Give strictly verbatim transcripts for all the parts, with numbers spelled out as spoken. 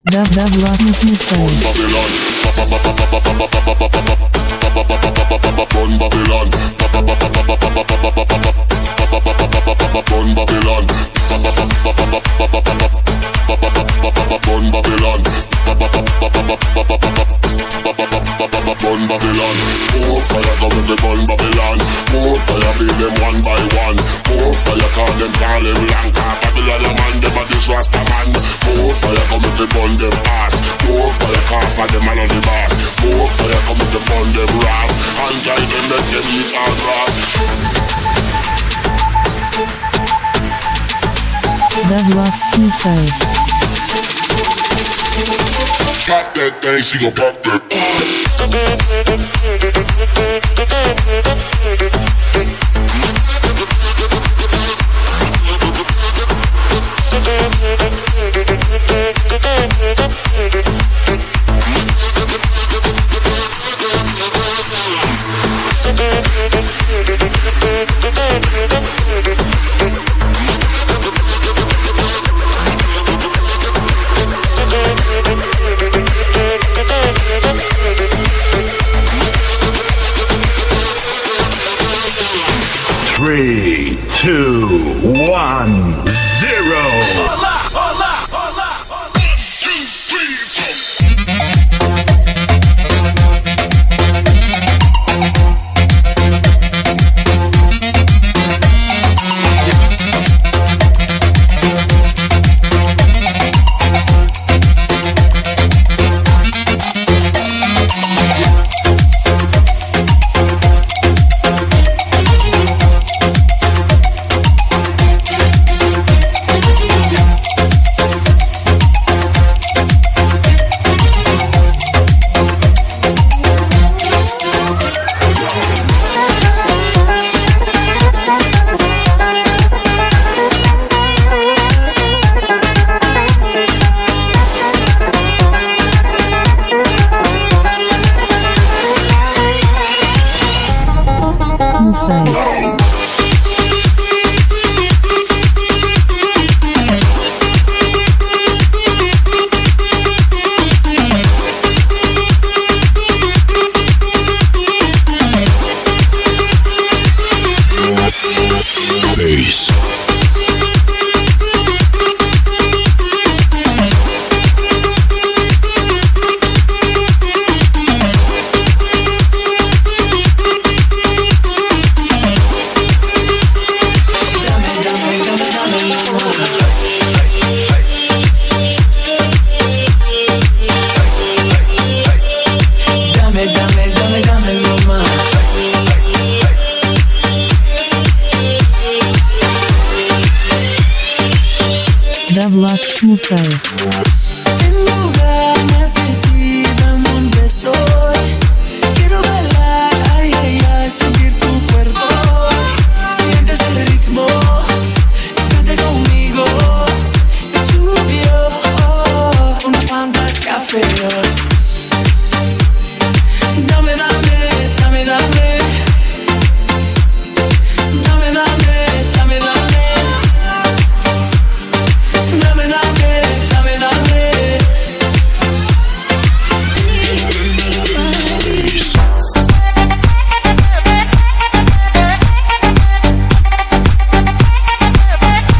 Devlot Musaev. Run Babylon. Run Babylon. Run Babylon. Run Babylon. More fire come if we burn Babylon. More fire feel them one by one. More fire call them call them Lanka. Babylon a man them a this Rasta man. More fire come if we burn them ass. More fire cause for them all of the boss. More fire come if we burn them ras. And try them make them eat all grass. Devlot Musaev. Pop that thing, she gon' pop that. Three, two, one, zero. Hola, hola, hola, hola. One, two, three, four. Devlot Musaev. Tengo ganas de ti, dame un beso. Quiero bailar, ay, ay, ay, sentir tu cuerpo. Sientes el ritmo, vente conmigo. Tú y yo, oh, una fantasía feroz. Dame, dame, dame, dame. Dame, dame, dame, dame. Dame, dame, dame, dame.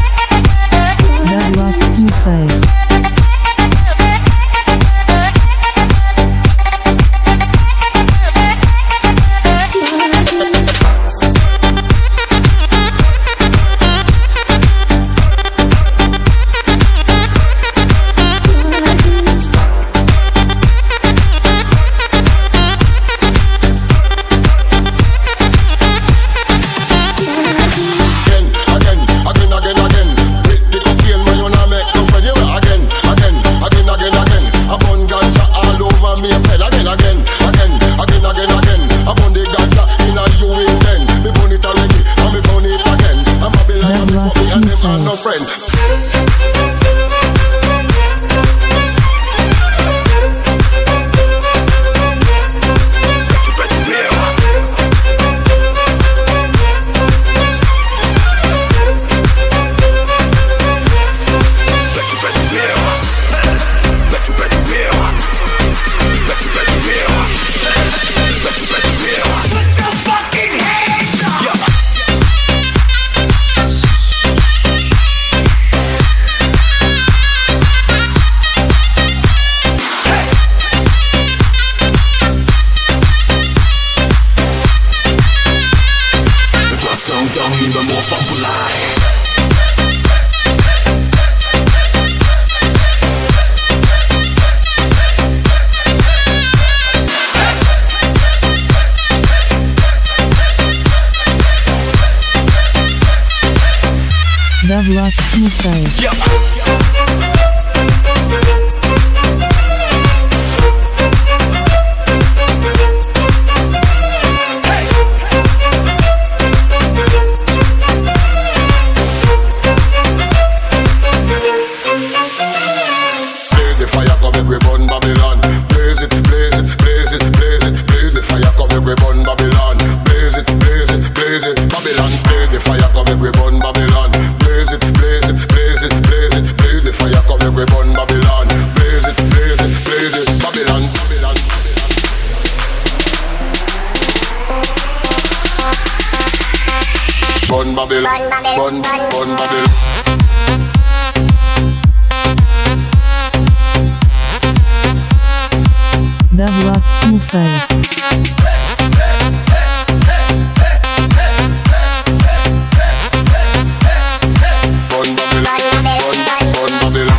Devlot Musaev. make we burn Babylon. Blaze it, blaze it, blaze it, blaze it. Blaze the fire, come make we burn Babylon. Blaze it, blaze it, blaze it, Babylon. Blaze the fire, come make we burn Babylon. Blaze it, blaze it, blaze it, blaze it. Blaze the fire, come make we burn Babylon. Blaze it, blaze it, blaze it, Babylon, Babylon. Burn Babylon, burn, burn Babylon. Darla, não sei. Burn Babylon, burn, burn Babylon.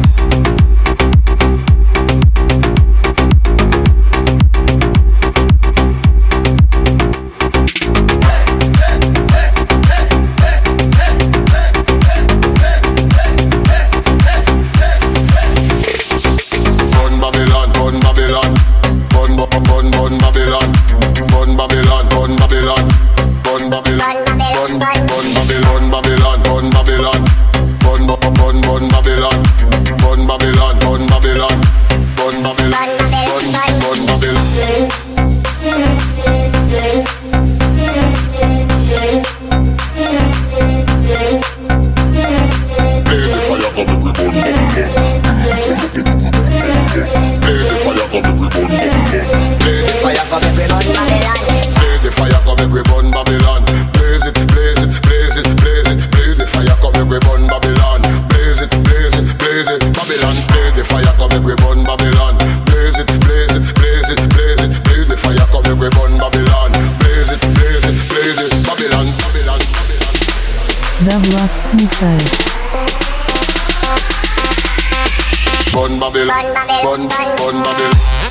Darla, não sei. Burn Babylon, burn, burn Babylon.